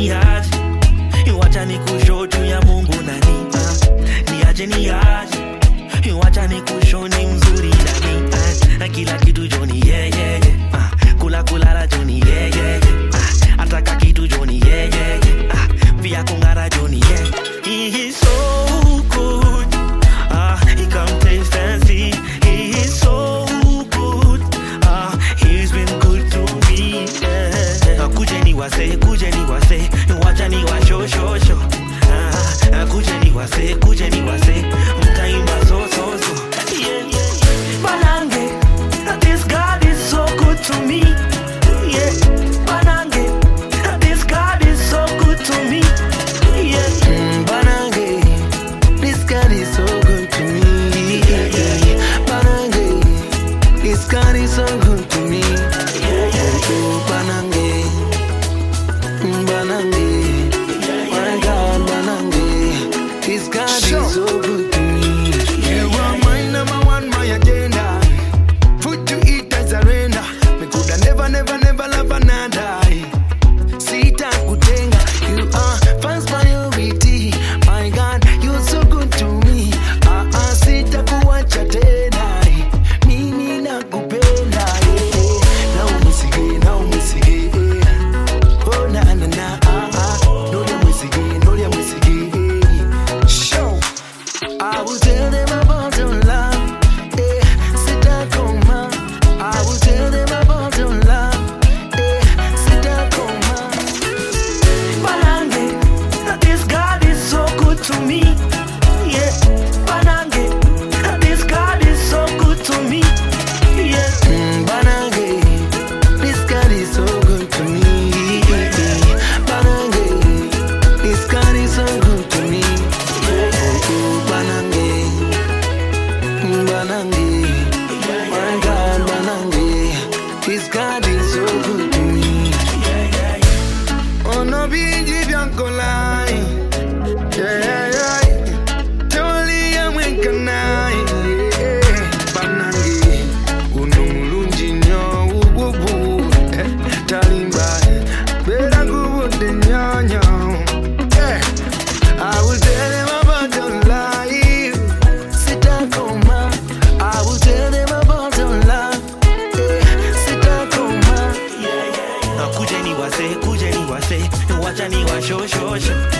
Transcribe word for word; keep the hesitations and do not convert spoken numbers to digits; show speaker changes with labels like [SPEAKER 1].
[SPEAKER 1] ni aje, wacha nikushow tu ya Mungu nani. uh, Ni aje ni aje, wacha nikushow ni mzuri nani. uh, Kila kitu Johnny yeah yeah yeah. uh, Kula kulala Johnny yeah yeah yeah. uh, Ataka kitu Johnny yeah yeah yeah. uh, Pia kungara Johnny yeah. He is so good. uh, He come taste and see. He is so good. uh, He's been good to me. yeah. uh, Kuje ni wase, kuje ni wase, wacha ni wa show show show. uh, Kuje ni wase, kuje ni wase, mtaimba so so so. Yeah, yeah, yeah. Banange, this God is so good to me. Yeah, Banange, this God is so good to me. Yeah, mm, Banange, this God is so good to me. Yeah, yeah, yeah. Banange, this God is so good to me. Yeah, yeah, yeah. Banange, mm, Banange, my God, Banange, this God sure. is so good to me.
[SPEAKER 2] You are my number one, my agenda. Food to eat as a render. Me coulda never, never, never love another. Sita kutenga. You are first priority. My God, you're so good to me. Ah ah, sita kuacha tena. Mimi nakupenda. Na umisige, na umisige. Oh na na na. Ah ah, no ya umisige, no ya umisige. Show. I will tell them about your love. Eh, sita koma. I will tell them about your love. Eh, sita koma.
[SPEAKER 1] Banange, this God is so good to me. Yeah, Banange, this God is so good to me. Yeah,
[SPEAKER 2] Mm, Banange, this God is so good to me. Banange, this God is so good to me. Oh, oh, Banange, mm, Banange, my God, Banange, this God is so good to me. Oh no, bigi bianco lai, yeah yeah, toli ya mwenkanai, Banange, uno mulunji nyo ububu, eh, talimba, bera gubu de nyanyo. I will tell them about your life, sita koma. I will tell them about your love, eh, sita koma.
[SPEAKER 1] yeah, yeah, yeah. Kuje ni wase, kuje ni wase, wacha ni wa show show show.